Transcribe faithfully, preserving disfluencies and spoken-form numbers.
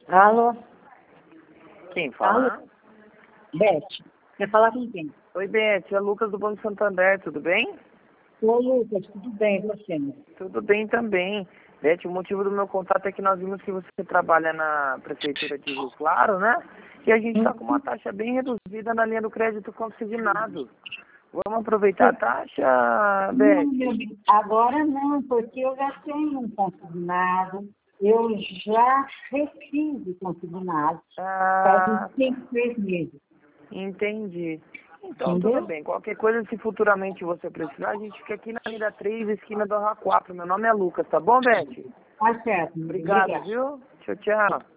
Alô? Quem fala? Alô? Beth, quer falar com quem? Oi, Beth, é Lucas do Banco Santander, tudo bem? Oi, Lucas, tudo bem, e você? Tudo bem também. Beth, o motivo do meu contato é que nós vimos que você trabalha na Prefeitura de Rio Claro, né? E a gente está com uma taxa bem reduzida na linha do crédito consignado. Vamos aproveitar a taxa, Beth? Não, meu bem, agora não, porque eu já tenho um consignado, eu já refiz o consignado, faz Ah, uns cinco, três meses, entendi. Então, tudo entendeu? bem. Qualquer coisa, se futuramente você precisar, a gente fica aqui na Avenida três, esquina do Arra quatro. Meu nome é Lucas, tá bom, Beth? Tá certo, meu bem, Obrigado, obrigada. viu? Tchau, tchau.